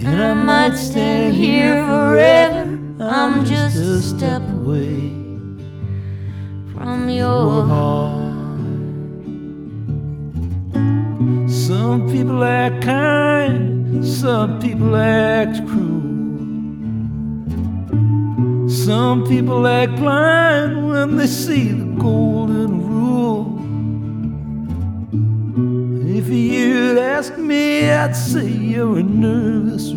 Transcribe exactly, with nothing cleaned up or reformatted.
and I might stay here forever. I'm just a step away from your heart. Some people act kind, some people act cruel. Some people act blind when they see the golden rule. If you'd ask me, I'd say you're a nervous